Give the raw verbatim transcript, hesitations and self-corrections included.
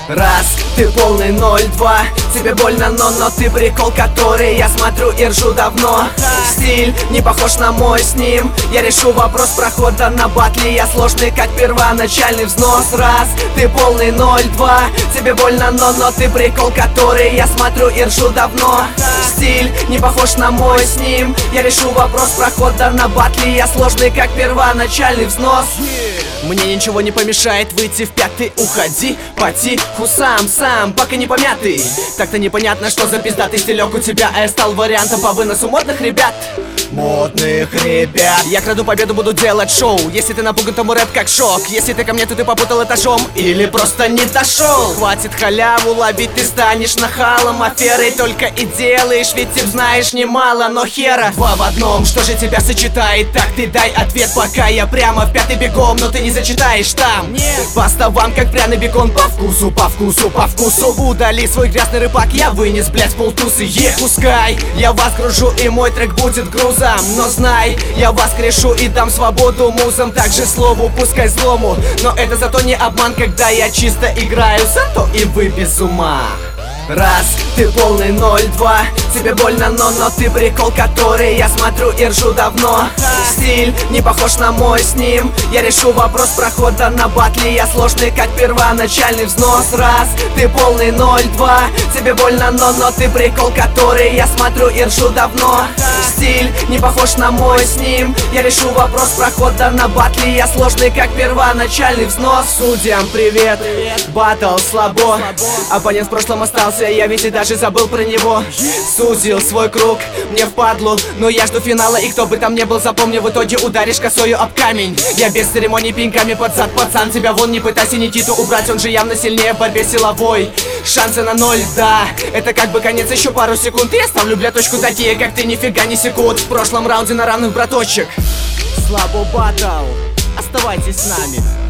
Раз, ты полный ноль, два, тебе больно, но, но ты прикол, который я смотрю и ржу давно. Стиль не похож на мой с ним, я решу вопрос прохода на батле. Я сложный, как первоначальный взнос. Раз, ты полный ноль, два, тебе больно, но, но ты прикол, который я смотрю и ржу давно. Стиль не похож на мой с ним, я решу вопрос прохода на батле. Я сложный, как первоначальный взнос. Мне ничего не помешает выйти в пятый. Уходи потиху сам, сам, пока не помятый. Так-то непонятно, что за пиздатый стилек у тебя. А я стал вариантом по выносу модных ребят. Модных ребят. Я краду победу, буду делать шоу. Если ты напуган, то мой рэп как шок. Если ты ко мне, то ты попутал этажом или просто не дошел. Хватит халяву ловить, ты станешь нахалом. Аферой только и делаешь, ведь ты знаешь немало. Но хера, два в одном, что же тебя сочетает? Так ты дай ответ, пока я прямо в пятый бегом. Но ты не зачитаешь там. Паста вам как пряный бекон. По вкусу, по вкусу, по вкусу. Удали свой грязный рыбак, я вынес, блять, полтусы. Е, пускай я вас гружу и мой трек будет грузом. Но знай, я воскрешу и дам свободу музам. Также слову, пускай злому. Но это зато не обман, когда я чисто играю. Зато и вы без ума. Раз, ты полный ноль, два, тебе больно, но, но ты прикол, который я смотрю и ржу давно. Стиль не похож на мой с ним, я решу вопрос прохода на батле. Я сложный, как первоначальный взнос. Раз, ты полный ноль, два, тебе больно, но, но ты прикол, который я смотрю и ржу давно. Стиль не похож на мой с ним, я решу вопрос прохода на батле. Я сложный, как первоначальный взнос. Судьям привет, батл слабо. Оппонент в прошлом остался, я ведь и даже забыл про него. Сузил свой круг, мне впадлу, но я жду финала. И кто бы там ни был, запомни, в итоге ударишь косою об камень. Я без церемоний пинками под зад, пацан. Тебя вон не пытайся Никиту убрать, он же явно сильнее в борьбе силовой. Шансы на ноль, да, это как бы конец, еще пару секунд. И я ставлю, бля, точку, такие как ты нифига не секут. В прошлом раунде на равных, браточек. Слабо батл, оставайтесь с нами.